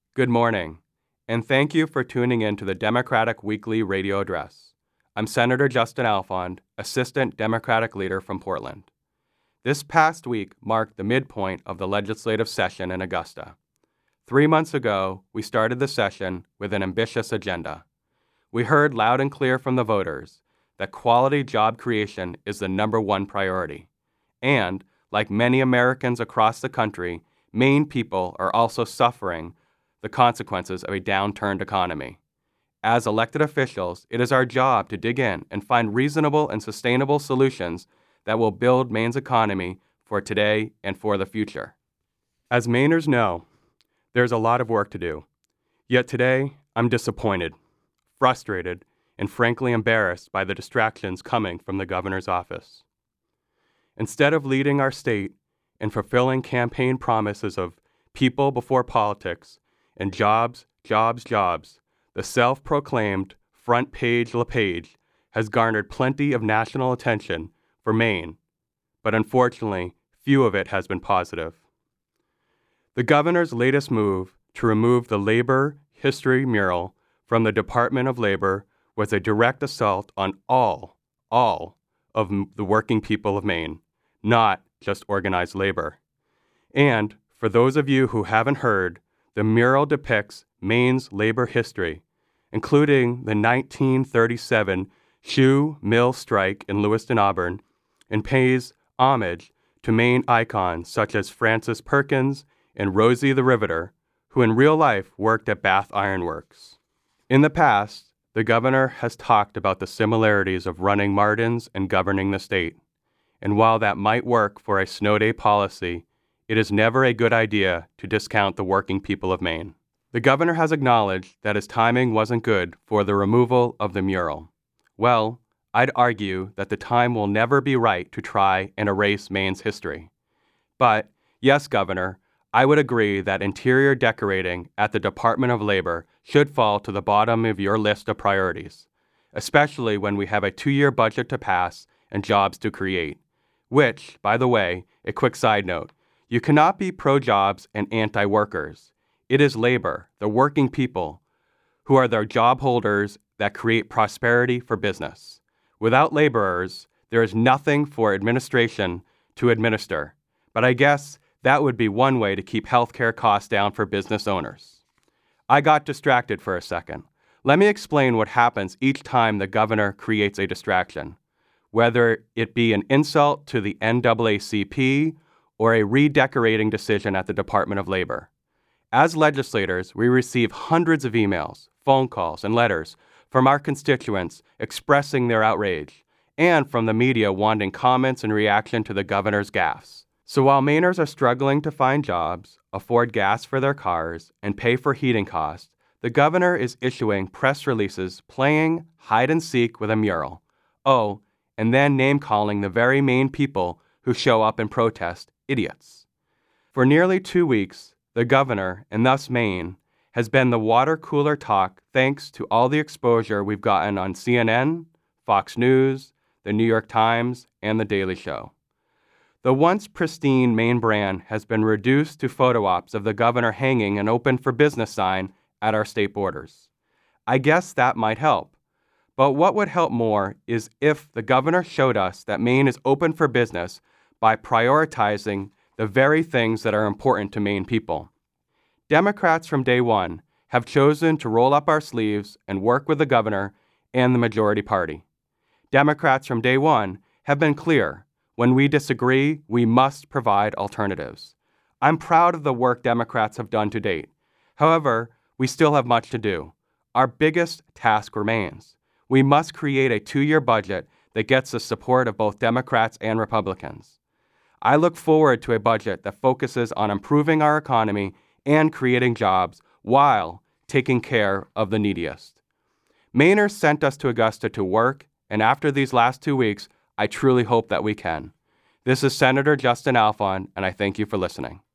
Good morning, and thank you for tuning in to the Democratic Weekly Radio Address. I'm Senator Justin Alfond, Assistant Democratic Leader from Portland. This past week marked the midpoint of the legislative session in Augusta. 3 months ago, we started the session with an ambitious agenda. We heard loud and clear from the voters that quality job creation is the number one priority. And, like many Americans across the country, Maine people are also suffering the consequences of a downturned economy. As elected officials, it is our job to dig in and find reasonable and sustainable solutions that will build Maine's economy for today and for the future. As Mainers know, there's a lot of work to do. Yet today, I'm disappointed, frustrated, and frankly embarrassed by the distractions coming from the governor's office. Instead of leading our state and fulfilling campaign promises of people before politics and jobs, jobs, jobs, the self-proclaimed front page LePage has garnered plenty of national attention for Maine, but unfortunately, few of it has been positive. The governor's latest move to remove the Labor History mural from the Department of Labor was a direct assault on all of the working people of Maine, not just organized labor. And for those of you who haven't heard, the mural depicts Maine's labor history, including the 1937 shoe mill strike in Lewiston, Auburn, and pays homage to Maine icons such as Frances Perkins and Rosie the Riveter, who in real life worked at Bath Iron Works. In the past, the governor has talked about the similarities of running Martin's and governing the state. And while that might work for a snow day policy, it is never a good idea to discount the working people of Maine. The governor has acknowledged that his timing wasn't good for the removal of the mural. Well, I'd argue that the time will never be right to try and erase Maine's history. But, yes, Governor, I would agree that interior decorating at the Department of Labor should fall to the bottom of your list of priorities, especially when we have a 2-year budget to pass and jobs to create. Which, by the way, a quick side note, you cannot be pro-jobs and anti-workers. It is labor, the working people, who are the job holders that create prosperity for business. Without laborers, there is nothing for administration to administer. But I guess that would be one way to keep healthcare costs down for business owners. I got distracted for a second. Let me explain what happens each time the governor creates a distraction, whether it be an insult to the NAACP or a redecorating decision at the Department of Labor. As legislators, we receive hundreds of emails, phone calls, and letters from our constituents expressing their outrage, and from the media wanting comments in reaction to the governor's gaffes. So while Mainers are struggling to find jobs, afford gas for their cars, and pay for heating costs, the governor is issuing press releases playing hide and seek with a mural. Oh, and then name-calling the very Maine people who show up and protest idiots. For nearly 2 weeks, the governor, and thus Maine, has been the water cooler talk thanks to all the exposure we've gotten on CNN, Fox News, the New York Times, and The Daily Show. The once pristine Maine brand has been reduced to photo ops of the governor hanging an open for business sign at our state borders. I guess that might help. But what would help more is if the governor showed us that Maine is open for business by prioritizing the very things that are important to Maine people. Democrats from day one have chosen to roll up our sleeves and work with the governor and the majority party. Democrats from day one have been clear. When we disagree, we must provide alternatives. I'm proud of the work Democrats have done to date. However, we still have much to do. Our biggest task remains. We must create a 2-year budget that gets the support of both Democrats and Republicans. I look forward to a budget that focuses on improving our economy and creating jobs while taking care of the neediest. Mainers sent us to Augusta to work, and after these last 2 weeks, I truly hope that we can. This is Senator Justin Alfond, and I thank you for listening.